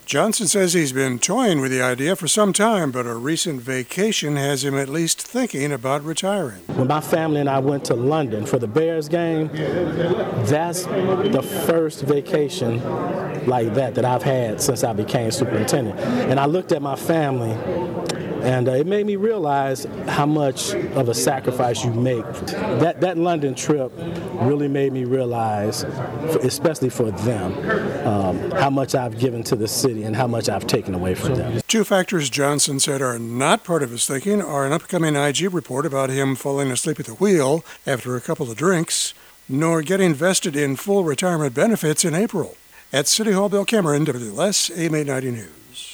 Johnson says he's been toying with the idea for some time, but a recent vacation has him at least thinking about retiring. When my family and I went to London for the Bears game, that's the first vacation like that I've had since I became superintendent. And I looked at my family, and it made me realize how much of a sacrifice you make. That London trip really made me realize, especially for them, how much I've given to the city and how much I've taken away from them. Two factors Johnson said are not part of his thinking are an upcoming IG report about him falling asleep at the wheel after a couple of drinks, nor getting vested in full retirement benefits in April. At City Hall, Bill Cameron, WLS AM 890 News.